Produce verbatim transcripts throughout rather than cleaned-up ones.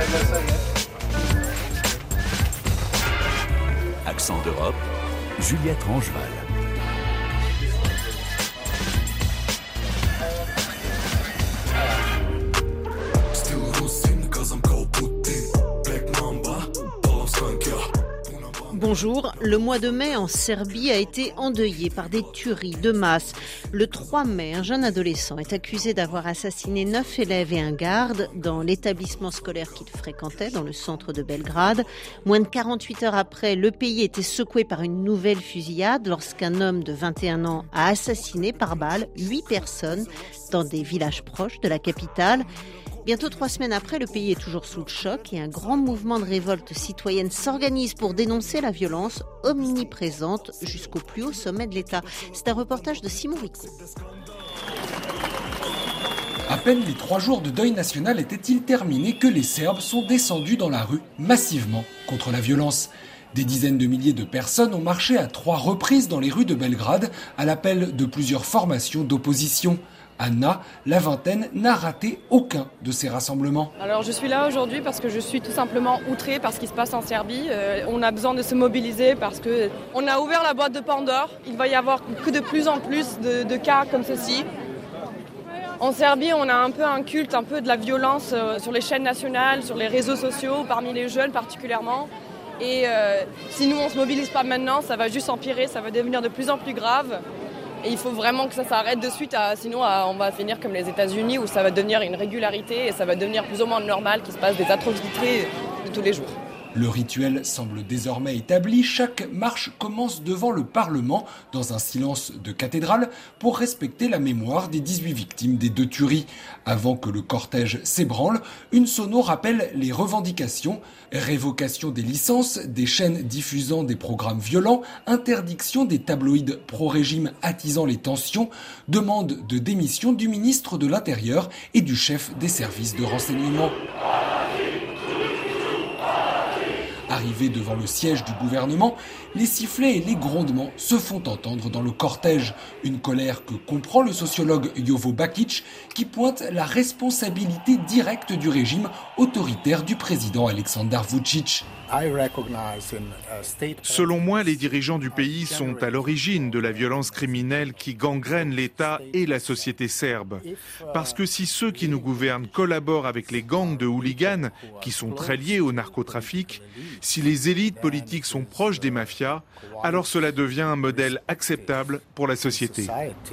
Accent d'Europe, Juliette Rangeval. Bonjour, le mois de mai en Serbie a été endeuillé par des tueries de masse. Le trois mai, un jeune adolescent est accusé d'avoir assassiné neuf élèves et un garde dans l'établissement scolaire qu'il fréquentait dans le centre de Belgrade. Moins de quarante-huit heures après, le pays était secoué par une nouvelle fusillade lorsqu'un homme de vingt et un ans a assassiné par balle huit personnes dans des villages proches de la capitale. Bientôt trois semaines après, le pays est toujours sous le choc et un grand mouvement de révolte citoyenne s'organise pour dénoncer la violence omniprésente jusqu'au plus haut sommet de l'État. C'est un reportage de Simon Rico. À peine les trois jours de deuil national étaient-ils terminés que les Serbes sont descendus dans la rue massivement contre la violence. Des dizaines de milliers de personnes ont marché à trois reprises dans les rues de Belgrade à l'appel de plusieurs formations d'opposition. Anna, la vingtaine, n'a raté aucun de ces rassemblements. Alors je suis là aujourd'hui parce que je suis tout simplement outrée par ce qui se passe en Serbie. Euh, on a besoin de se mobiliser parce qu'on a ouvert la boîte de Pandore. Il va y avoir que de plus en plus de, de cas comme ceci. En Serbie, on a un peu un culte, un peu de la violence euh, sur les chaînes nationales, sur les réseaux sociaux, parmi les jeunes particulièrement. Et euh, si nous on ne se mobilise pas maintenant, ça va juste empirer, ça va devenir de plus en plus grave. Et il faut vraiment que ça s'arrête de suite, à, sinon à, on va finir comme les États-Unis où ça va devenir une régularité et ça va devenir plus ou moins normal qu'il se passe des atrocités de tous les jours. Le rituel semble désormais établi. Chaque marche commence devant le Parlement, dans un silence de cathédrale, pour respecter la mémoire des dix-huit victimes des deux tueries. Avant que le cortège s'ébranle, une sono rappelle les revendications. Révocation des licences, des chaînes diffusant des programmes violents, interdiction des tabloïds pro-régime attisant les tensions, demande de démission du ministre de l'Intérieur et du chef des services de renseignement. Arrivés devant le siège du gouvernement, les sifflets et les grondements se font entendre dans le cortège. Une colère que comprend le sociologue Jovo Bakic qui pointe la responsabilité directe du régime autoritaire du président Aleksandar Vučić. Selon moi, les dirigeants du pays sont à l'origine de la violence criminelle qui gangrène l'État et la société serbe. Parce que si ceux qui nous gouvernent collaborent avec les gangs de hooligans, qui sont très liés au narcotrafic, si les élites politiques sont proches des mafias, alors cela devient un modèle acceptable pour la société.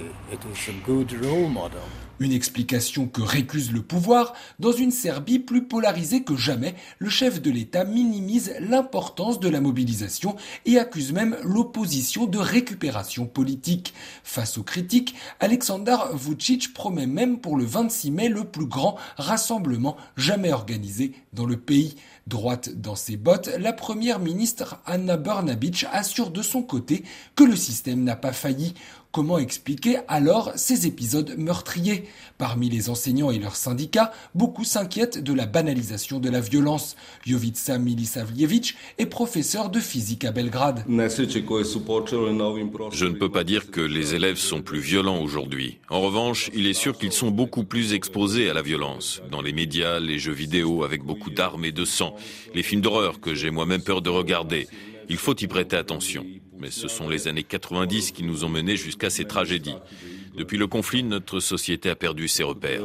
Une explication que récuse le pouvoir. Dans une Serbie plus polarisée que jamais, le chef de l'État minimise l'importance de la mobilisation et accuse même l'opposition de récupération politique. Face aux critiques, Aleksandar Vučić promet même pour le vingt-six mai le plus grand rassemblement jamais organisé dans le pays. Droite dans ses bottes, la première ministre Ana Brnabić assure de son côté que le système n'a pas failli. Comment expliquer alors ces épisodes meurtriers ? Parmi les enseignants et leurs syndicats, beaucoup s'inquiètent de la banalisation de la violence. Jovica Milisavljević est professeur de physique à Belgrade. Je ne peux pas dire que les élèves sont plus violents aujourd'hui. En revanche, il est sûr qu'ils sont beaucoup plus exposés à la violence. Dans les médias, les jeux vidéo avec beaucoup d'armes et de sang, les films d'horreur que j'ai moi-même peur de regarder. Il faut y prêter attention. Mais ce sont les années quatre-vingt-dix qui nous ont menés jusqu'à ces tragédies. Depuis le conflit, notre société a perdu ses repères.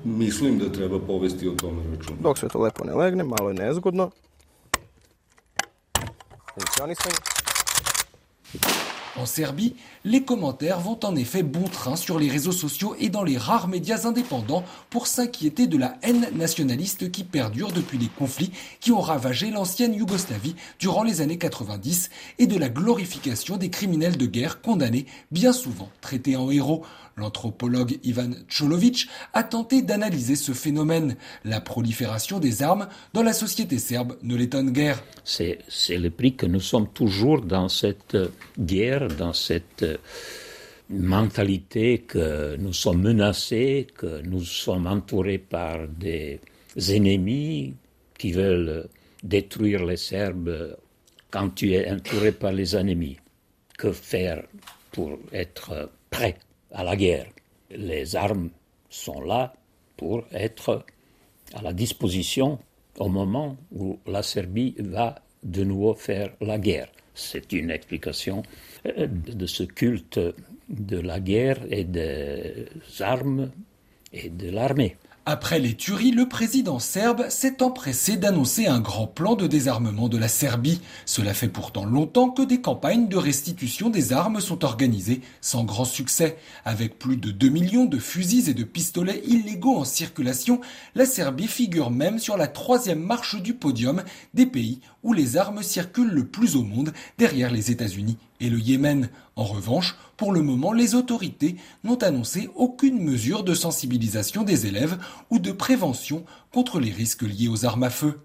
En Serbie, les commentaires vont en effet bon train sur les réseaux sociaux et dans les rares médias indépendants pour s'inquiéter de la haine nationaliste qui perdure depuis les conflits qui ont ravagé l'ancienne Yougoslavie durant les années quatre-vingt-dix et de la glorification des criminels de guerre condamnés, bien souvent traités en héros. L'anthropologue Ivan Čolović a tenté d'analyser ce phénomène. La prolifération des armes dans la société serbe ne l'étonne guère. C'est, c'est le prix que nous sommes toujours dans cette guerre, dans cette mentalité que nous sommes menacés, que nous sommes entourés par des ennemis qui veulent détruire les Serbes. Quand tu es entouré par les ennemis, que faire pour être prêt à la guerre? Les armes sont là pour être à la disposition au moment où la Serbie va de nouveau faire la guerre. C'est une explication de ce culte de la guerre et des armes et de l'armée. Après les tueries, le président serbe s'est empressé d'annoncer un grand plan de désarmement de la Serbie. Cela fait pourtant longtemps que des campagnes de restitution des armes sont organisées sans grand succès. Avec plus de deux millions de fusils et de pistolets illégaux en circulation, la Serbie figure même sur la troisième marche du podium des pays où les armes circulent le plus au monde, derrière les États-Unis et le Yémen. En revanche, pour le moment, les autorités n'ont annoncé aucune mesure de sensibilisation des élèves ou de prévention contre les risques liés aux armes à feu.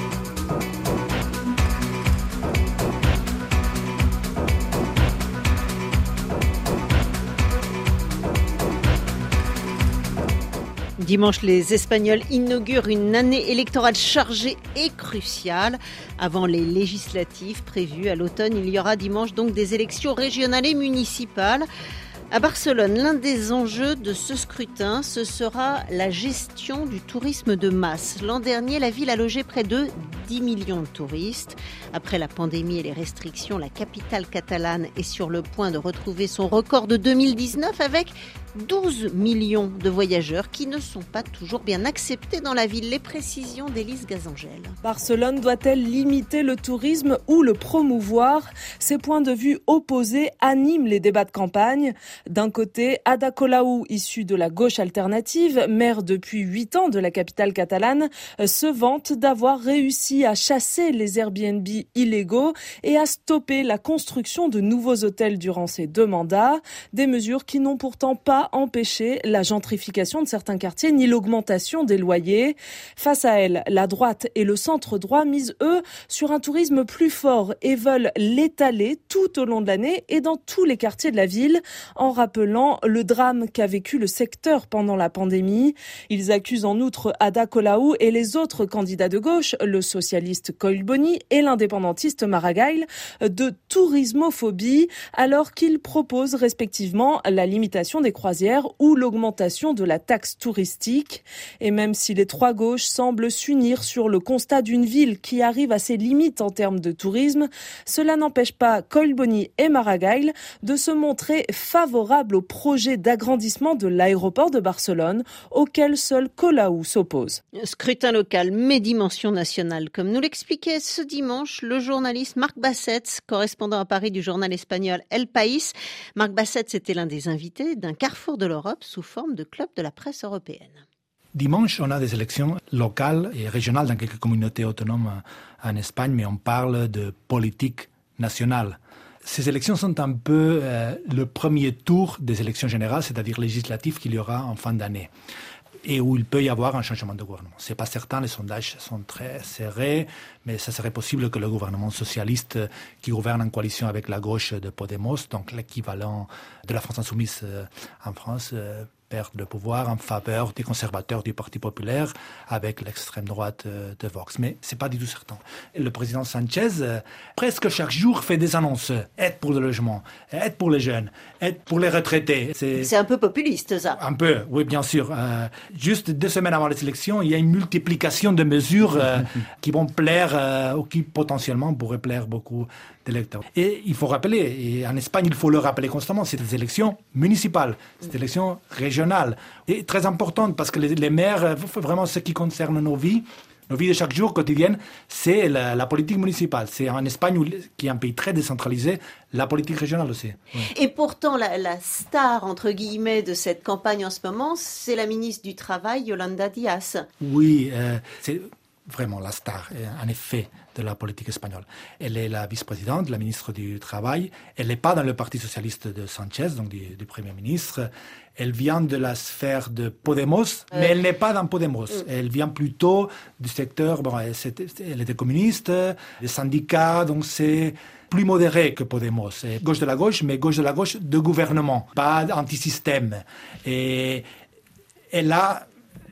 Dimanche, les Espagnols inaugurent une année électorale chargée et cruciale. Avant les législatives prévues à l'automne, il y aura dimanche donc des élections régionales et municipales. À Barcelone, l'un des enjeux de ce scrutin, ce sera la gestion du tourisme de masse. L'an dernier, la ville a logé près de dix millions de touristes. Après la pandémie et les restrictions, la capitale catalane est sur le point de retrouver son record de deux mille dix-neuf avec douze millions de voyageurs qui ne sont pas toujours bien acceptés dans la ville. Les précisions d'Élise Gazangel. Barcelone doit-elle limiter le tourisme ou le promouvoir ? Ces points de vue opposés animent les débats de campagne. D'un côté, Ada Colau, issue de la gauche alternative, maire depuis huit ans de la capitale catalane, se vante d'avoir réussi à chasser les Airbnb illégaux et à stopper la construction de nouveaux hôtels durant ses deux mandats. Des mesures qui n'ont pourtant pas empêché la gentrification de certains quartiers ni l'augmentation des loyers. Face à elle, la droite et le centre-droit misent, eux, sur un tourisme plus fort et veulent l'étaler tout au long de l'année et dans tous les quartiers de la ville, en rappelant le drame qu'a vécu le secteur pendant la pandémie. Ils accusent en outre Ada Colau et les autres candidats de gauche, le socialiste Collboni et l'indépendantiste Maragall, de tourismophobie, alors qu'ils proposent respectivement la limitation des croisières ou l'augmentation de la taxe touristique. Et même si les trois gauches semblent s'unir sur le constat d'une ville qui arrive à ses limites en termes de tourisme, cela n'empêche pas Collboni et Maragall de se montrer favorables au projet d'agrandissement de l'aéroport de Barcelone, auquel seul Colau s'oppose. Scrutin local, mais dimension nationale, comme nous l'expliquait ce dimanche le journaliste Marc Bassets, correspondant à Paris du journal espagnol El País. Marc Bassets était l'un des invités d'un carrefour de l'Europe sous forme de club de la presse européenne. Dimanche, on a des élections locales et régionales dans quelques communautés autonomes en Espagne, mais on parle de politique nationale. Ces élections sont un peu euh, le premier tour des élections générales, c'est-à-dire législatives qu'il y aura en fin d'année, et où il peut y avoir un changement de gouvernement. Ce n'est pas certain, les sondages sont très serrés, mais ça serait possible que le gouvernement socialiste qui gouverne en coalition avec la gauche de Podemos, donc l'équivalent de la France insoumise en France, perdre le pouvoir en faveur des conservateurs du Parti populaire avec l'extrême droite de Vox. Mais ce n'est pas du tout certain. Le président Sanchez, presque chaque jour, fait des annonces. Aide pour le logement, aide pour les jeunes, aide pour les retraités. C'est, C'est un peu populiste, ça. Un peu, oui, bien sûr. Euh, juste deux semaines avant les élections, il y a une multiplication de mesures euh, qui vont plaire euh, ou qui potentiellement pourraient plaire beaucoup d'électeurs. Et il faut rappeler, et en Espagne, il faut le rappeler constamment, c'est des élections municipales, c'est des élections régionales. Et très importantes parce que les, les maires, vraiment ce qui concerne nos vies, nos vies de chaque jour, quotidiennes, c'est la, la politique municipale. C'est en Espagne, où, qui est un pays très décentralisé, la politique régionale aussi. Ouais. Et pourtant, la, la star, entre guillemets, de cette campagne en ce moment, c'est la ministre du Travail, Yolanda Díaz. Oui, euh, c'est vraiment la star, en effet, de la politique espagnole. Elle est la vice-présidente, la ministre du Travail. Elle n'est pas dans le parti socialiste de Sanchez, donc du, du Premier ministre. Elle vient de la sphère de Podemos, euh... mais elle n'est pas dans Podemos. Euh... Elle vient plutôt du secteur, bon, elle, elle était communiste, des syndicats, donc c'est plus modéré que Podemos. C'est gauche de la gauche, mais gauche de la gauche de gouvernement, pas anti-système. Et elle a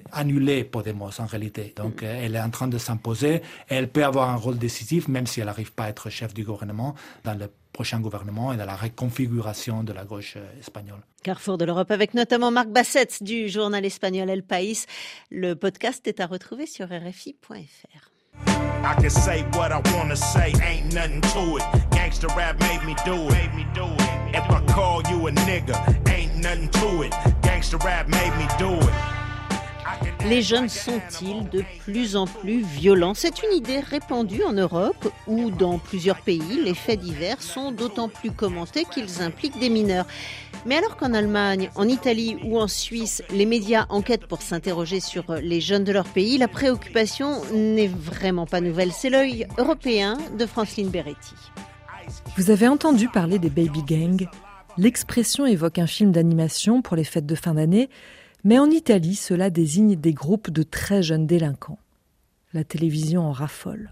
annuler Podemos en réalité. Donc elle est en train de s'imposer. Elle peut avoir un rôle décisif, même si elle n'arrive pas à être chef du gouvernement, dans le prochain gouvernement et dans la reconfiguration de la gauche espagnole. Carrefour de l'Europe avec notamment Marc Bassett du journal espagnol El País. Le podcast est à retrouver sur R F I point F R. I can say what I wanna say, ain't nothing to it. Gangsta rap made me do it. Made me do it. If I call you a nigga, ain't nothing to it. Gangsta rap made me do it. Les jeunes sont-ils de plus en plus violents ? C'est une idée répandue en Europe où, dans plusieurs pays, les faits divers sont d'autant plus commentés qu'ils impliquent des mineurs. Mais alors qu'en Allemagne, en Italie ou en Suisse, les médias enquêtent pour s'interroger sur les jeunes de leur pays, la préoccupation n'est vraiment pas nouvelle. C'est l'œil européen de Franceline Beretti. Vous avez entendu parler des baby gangs ? L'expression évoque un film d'animation pour les fêtes de fin d'année, mais en Italie, cela désigne des groupes de très jeunes délinquants. La télévision en raffole.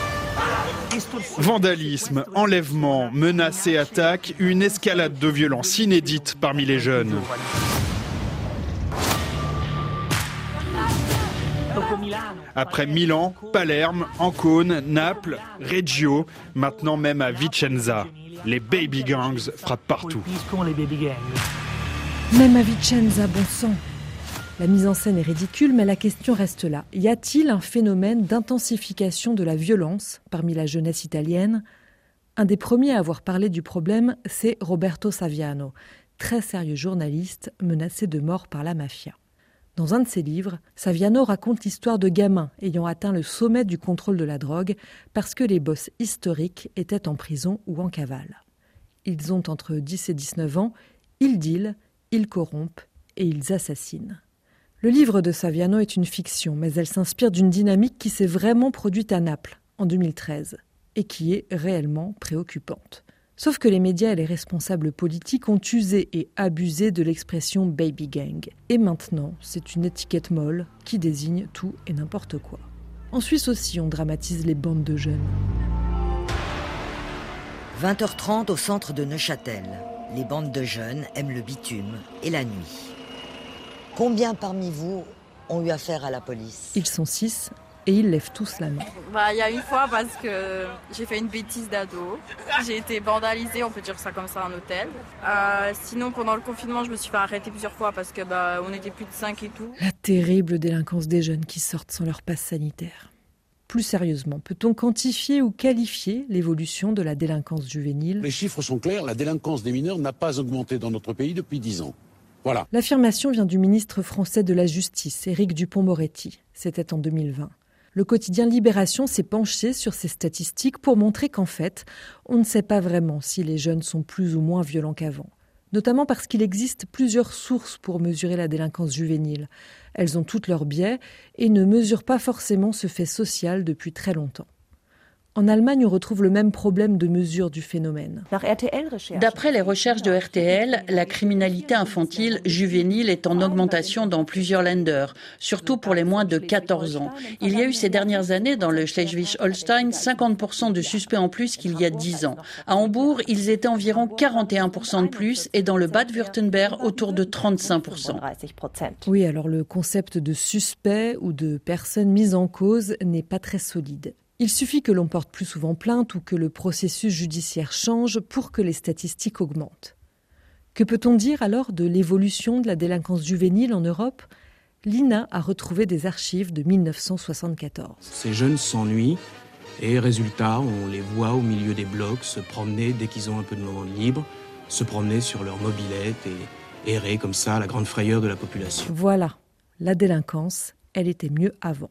Vandalisme, enlèvement, menaces et attaques, une escalade de violence inédite parmi les jeunes. Après Milan, Palerme, Ancône, Naples, Reggio, maintenant même à Vicenza, les baby gangs frappent partout. Même à Vicenza, bon sang. La mise en scène est ridicule, mais la question reste là. Y a-t-il un phénomène d'intensification de la violence parmi la jeunesse italienne ? Un des premiers à avoir parlé du problème, c'est Roberto Saviano, très sérieux journaliste menacé de mort par la mafia. Dans un de ses livres, Saviano raconte l'histoire de gamins ayant atteint le sommet du contrôle de la drogue parce que les boss historiques étaient en prison ou en cavale. Ils ont entre dix et dix-neuf ans, ils dealent, ils corrompent et ils assassinent. Le livre de Saviano est une fiction, mais elle s'inspire d'une dynamique qui s'est vraiment produite à Naples en deux mille treize et qui est réellement préoccupante. Sauf que les médias et les responsables politiques ont usé et abusé de l'expression « baby gang ». Et maintenant, c'est une étiquette molle qui désigne tout et n'importe quoi. En Suisse aussi, on dramatise les bandes de jeunes. vingt heures trente au centre de Neuchâtel. Les bandes de jeunes aiment le bitume et la nuit. Combien parmi vous ont eu affaire à la police ? Ils sont six et ils lèvent tous la main. Bah, il y a une fois parce que j'ai fait une bêtise d'ado. J'ai été vandalisée, on peut dire ça comme ça, en hôtel. Euh, sinon, pendant le confinement, je me suis fait arrêter plusieurs fois parce que bah, on était plus de cinq et tout. La terrible délinquance des jeunes qui sortent sans leur passe sanitaire. Plus sérieusement, peut-on quantifier ou qualifier l'évolution de la délinquance juvénile ? Les chiffres sont clairs, la délinquance des mineurs n'a pas augmenté dans notre pays depuis dix ans. Voilà. L'affirmation vient du ministre français de la Justice, Éric Dupond-Moretti. C'était en deux mille vingt. Le quotidien Libération s'est penché sur ces statistiques pour montrer qu'en fait, on ne sait pas vraiment si les jeunes sont plus ou moins violents qu'avant. Notamment parce qu'il existe plusieurs sources pour mesurer la délinquance juvénile. Elles ont toutes leurs biais et ne mesurent pas forcément ce fait social depuis très longtemps. En Allemagne, on retrouve le même problème de mesure du phénomène. D'après les recherches de R T L, la criminalité infantile juvénile est en augmentation dans plusieurs Länder, surtout pour les moins de quatorze ans. Il y a eu ces dernières années dans le Schleswig-Holstein cinquante pour cent de suspects en plus qu'il y a dix ans. À Hambourg, ils étaient environ quarante et un pour cent de plus et dans le Bade-Württemberg, autour de trente-cinq pour cent. Oui, alors le concept de suspect ou de personne mise en cause n'est pas très solide. Il suffit que l'on porte plus souvent plainte ou que le processus judiciaire change pour que les statistiques augmentent. Que peut-on dire alors de l'évolution de la délinquance juvénile en Europe ? L'I N A a retrouvé des archives de mille neuf cent soixante-quatorze. Ces jeunes s'ennuient et résultat, on les voit au milieu des blocs se promener dès qu'ils ont un peu de moment libre, se promener sur leur mobilette et errer comme ça à la grande frayeur de la population. Voilà, la délinquance, elle était mieux avant.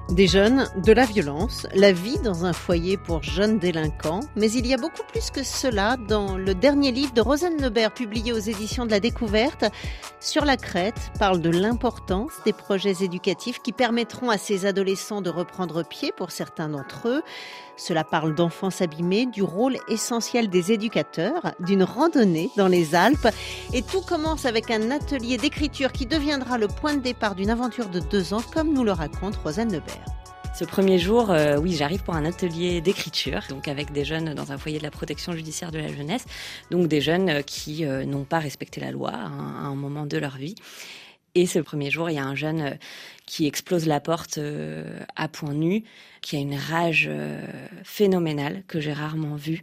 Des jeunes, de la violence, la vie dans un foyer pour jeunes délinquants. Mais il y a beaucoup plus que cela dans le dernier livre de Rosanne Lebert, publié aux éditions de la Découverte. Sur la crête, parle de l'importance des projets éducatifs qui permettront à ces adolescents de reprendre pied pour certains d'entre eux. Cela parle d'enfance abîmée, du rôle essentiel des éducateurs, d'une randonnée dans les Alpes. Et tout commence avec un atelier d'écriture qui deviendra le point de départ d'une aventure de deux ans, comme nous le raconte Rosanne Lebert. Ce premier jour, euh, oui, j'arrive pour un atelier d'écriture, donc avec des jeunes dans un foyer de la protection judiciaire de la jeunesse, donc des jeunes qui euh, n'ont pas respecté la loi à un, à un moment de leur vie. Et ce premier jour, il y a un jeune euh, qui explose la porte euh, à poings nus, qui a une rage euh, phénoménale que j'ai rarement vue.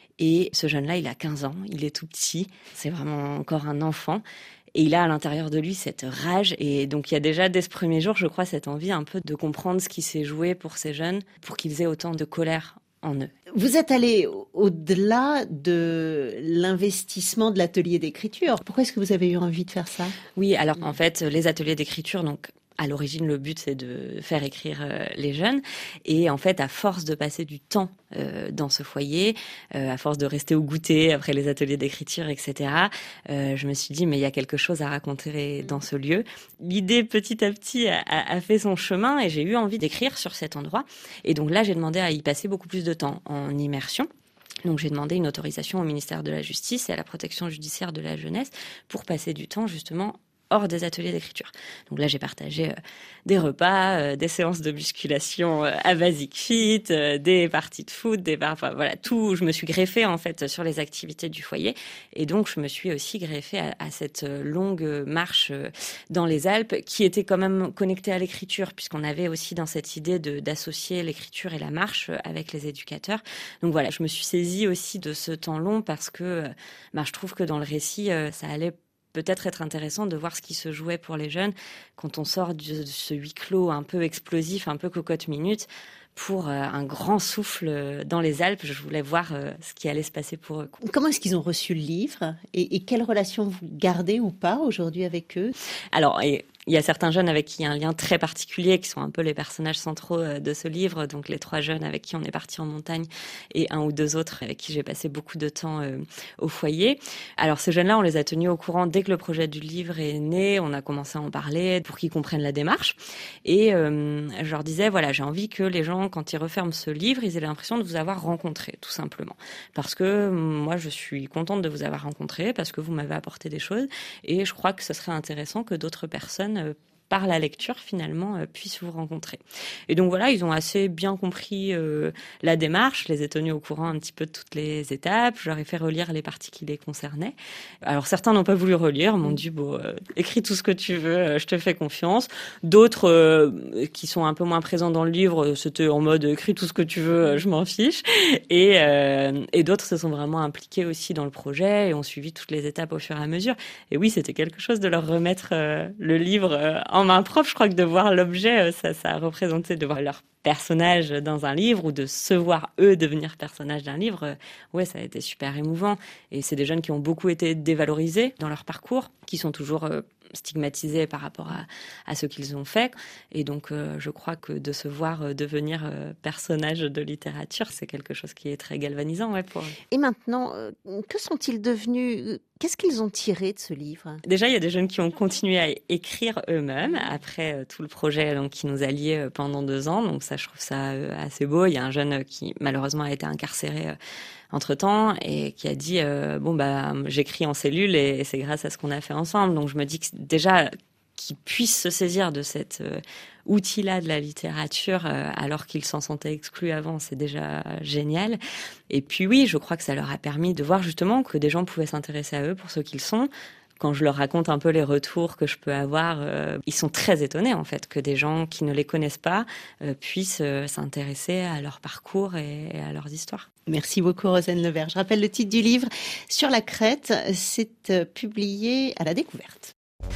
Et ce jeune-là, il a quinze ans, il est tout petit, c'est vraiment encore un enfant. Et il a à l'intérieur de lui cette rage. Et donc, il y a déjà, dès ce premier jour, je crois, cette envie un peu de comprendre ce qui s'est joué pour ces jeunes, pour qu'ils aient autant de colère en eux. Vous êtes allé au-delà de l'investissement de l'atelier d'écriture. Pourquoi est-ce que vous avez eu envie de faire ça ? Oui, alors en fait, les ateliers d'écriture, donc à l'origine, le but, c'est de faire écrire euh, les jeunes. Et en fait, à force de passer du temps euh, dans ce foyer, euh, à force de rester au goûter après les ateliers d'écriture, et cetera, euh, je me suis dit, mais il y a quelque chose à raconter dans ce lieu. L'idée, petit à petit, a, a fait son chemin et j'ai eu envie d'écrire sur cet endroit. Et donc là, j'ai demandé à y passer beaucoup plus de temps en immersion. Donc j'ai demandé une autorisation au ministère de la Justice et à la protection judiciaire de la jeunesse pour passer du temps, justement, hors des ateliers d'écriture. Donc là, j'ai partagé euh, des repas, euh, des séances de musculation euh, à Basic Fit, euh, des parties de foot, des enfin, voilà, tout. Je me suis greffée en fait sur les activités du foyer, et donc je me suis aussi greffée à, à cette longue marche euh, dans les Alpes, qui était quand même connectée à l'écriture, puisqu'on avait aussi dans cette idée de d'associer l'écriture et la marche avec les éducateurs. Donc voilà, je me suis saisie aussi de ce temps long parce que, euh, bah, je trouve que dans le récit, euh, ça allait peut-être être intéressant de voir ce qui se jouait pour les jeunes quand on sort de ce huis clos un peu explosif, un peu cocotte-minute, pour un grand souffle dans les Alpes. Je voulais voir ce qui allait se passer pour eux. Comment est-ce qu'ils ont reçu le livre et, et quelle relation vous gardez ou pas aujourd'hui avec eux ? Alors, et il y a certains jeunes avec qui il y a un lien très particulier, qui sont un peu les personnages centraux de ce livre. Donc les trois jeunes avec qui on est parti en montagne et un ou deux autres avec qui j'ai passé beaucoup de temps euh, au foyer. Alors ces jeunes-là, on les a tenus au courant dès que le projet du livre est né. On a commencé à en parler pour qu'ils comprennent la démarche. Et euh, je leur disais, voilà, j'ai envie que les gens, quand ils referment ce livre, ils aient l'impression de vous avoir rencontré, tout simplement. Parce que moi, je suis contente de vous avoir rencontré, parce que vous m'avez apporté des choses. Et je crois que ce serait intéressant que d'autres personnes, par la lecture, finalement, euh, puissent vous rencontrer. Et donc voilà, ils ont assez bien compris euh, la démarche. Je les ai tenus au courant un petit peu de toutes les étapes. Je leur ai fait relire les parties qui les concernaient. Alors certains n'ont pas voulu relire, m'ont dit, bon, euh, écris tout ce que tu veux, euh, je te fais confiance. D'autres, euh, qui sont un peu moins présents dans le livre, c'était en mode, écris tout ce que tu veux, euh, je m'en fiche. Et, euh, et d'autres se sont vraiment impliqués aussi dans le projet et ont suivi toutes les étapes au fur et à mesure. Et oui, c'était quelque chose de leur remettre euh, le livre euh, en main propre. Je crois que de voir l'objet, ça, ça a représenté de voir leur personnage dans un livre ou de se voir eux devenir personnages d'un livre. Euh, ouais, ça a été super émouvant. Et c'est des jeunes qui ont beaucoup été dévalorisés dans leur parcours, qui sont toujours euh, stigmatisés par rapport à, à ce qu'ils ont fait. Et donc, euh, je crois que de se voir euh, devenir euh, personnage de littérature, c'est quelque chose qui est très galvanisant, ouais, pour eux. Et maintenant, euh, que sont-ils devenus ? Qu'est-ce qu'ils ont tiré de ce livre ? Déjà, il y a des jeunes qui ont continué à écrire eux-mêmes après euh, tout le projet donc, qui nous a liés euh, pendant deux ans. Donc ça, je trouve ça euh, assez beau. Il y a un jeune qui, malheureusement, a été incarcéré euh, entre-temps et qui a dit euh, « Bon, bah, j'écris en cellule et, et c'est grâce à ce qu'on a fait ensemble. » Donc je me dis que déjà, qu'ils puissent se saisir de cet euh, outil-là de la littérature euh, alors qu'ils s'en sentaient exclus avant, c'est déjà génial. Et puis oui, je crois que ça leur a permis de voir justement que des gens pouvaient s'intéresser à eux pour ce qu'ils sont. Quand je leur raconte un peu les retours que je peux avoir, euh, ils sont très étonnés en fait que des gens qui ne les connaissent pas euh, puissent euh, s'intéresser à leur parcours et, et à leurs histoires. Merci beaucoup Rosanne Lebert. Je rappelle le titre du livre « Sur la crête », c'est euh, publié à la Découverte.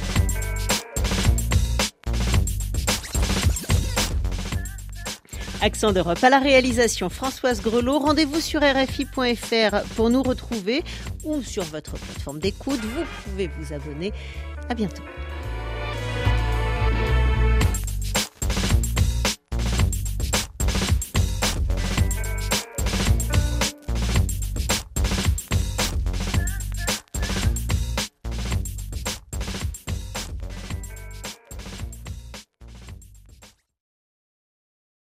Accent d'Europe à la réalisation, Françoise Grelot. Rendez-vous sur R F I point F R pour nous retrouver ou sur votre plateforme d'écoute. Vous pouvez vous abonner. À bientôt.